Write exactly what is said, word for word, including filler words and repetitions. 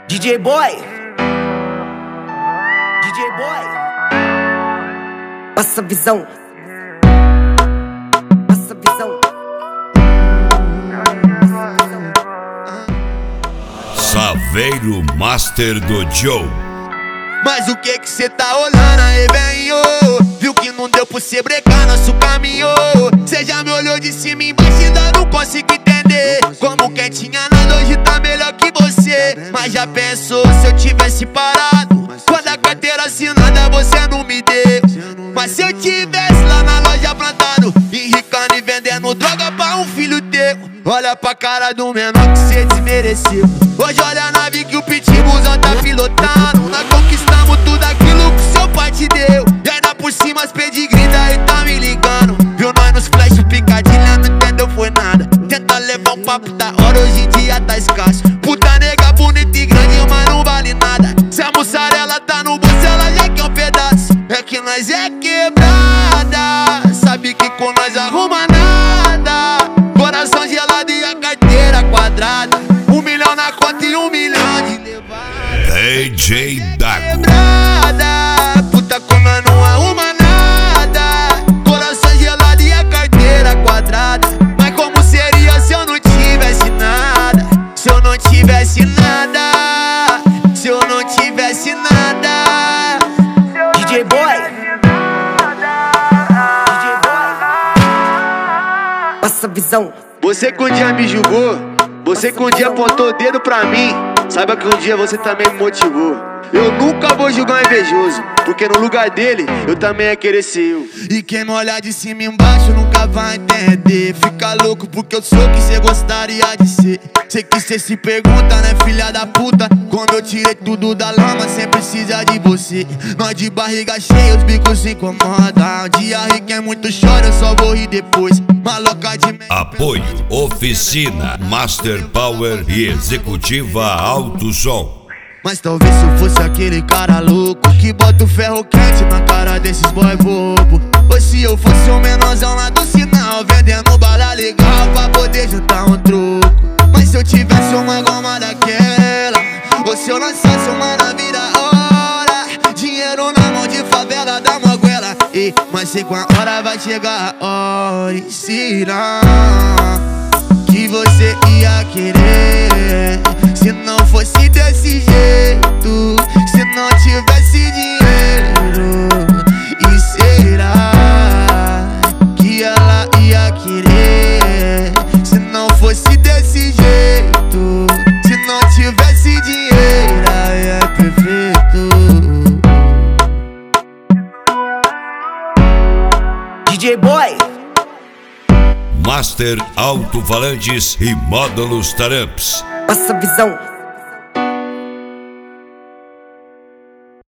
D J Boy, D J Boy, passa visão, passa visão. Saveiro Master do Joe. Mas o que que cê tá olhando aí, velho? Viu que não deu pra cê brecar nosso caminho? Cê já me olhou de cima e embaixo e ainda não consigo entender como quem tinha nada hoje tá melhor que você. Mas já pensou se eu tivesse parado quando a carteira assinada você não me deu? Mas se eu tivesse lá na loja plantado, enricando e vendendo droga pra um filho teu, olha pra cara do menor que cê desmereceu. Hoje olha a nave que o pitbullzão tá pilotando. Nós conquistamos tudo aquilo que seu pai te deu. E ainda por cima as pedigree daí tá me ligando. Viu nós nos flash picadilha, não entendeu foi nada. Tenta levar um papo da hora, hoje em dia tá escasso. Puta nega bonita e grande, mas não vale nada. Se a mussarela tá no bolso, ela já quer um pedaço. É que nós é quebrada, sabe que com nós arruma nada. Coração gelado e a carteira quadrada. Um milhão na conta e um milhão de levada. D J Dago. Quebrada, puta com nós não arruma nada. Coração gelado e a carteira quadrada. Mas como seria se eu não tivesse nada? Se eu não tivesse nada, se eu não tivesse nada. D J Boy, D J Boy, passa visão. Você que um dia me julgou, você que um dia apontou o dedo pra mim, saiba que um dia você também me motivou. Eu nunca vou julgar um invejoso, porque no lugar dele, eu também ia querer ser eu. E quem me olhar de cima e embaixo nunca vai entender. Fica louco porque eu sou o que cê gostaria de ser. Sei que cê se pergunta, né, filha da puta, como eu tirei tudo da lama sem precisar de você. Nós de barriga cheia, os bicos se incomodam. Um dia ri quem muito chora, eu só vou rir depois. Maloca de merda. Apoio Oficina Master Power e Executiva Alto Som. Mas talvez se eu fosse aquele cara louco que bota o ferro quente na cara desses boy bobo. Ou se eu fosse um menorzão lá do sinal, vendendo bala legal pra poder juntar um troco. Mas se eu tivesse uma goma daquela, ou se eu lançasse uma na vida hora, dinheiro na mão de favela da Moguela. E, mas sei com a hora vai chegar a hora e será que você ia querer se não fosse desse jeito, se não tivesse dinheiro? E será que ela ia querer se não fosse desse jeito, se não tivesse dinheiro? Aí é perfeito. D J Boy, Master Alto-Falantes e Módulos Taramps. passa visão.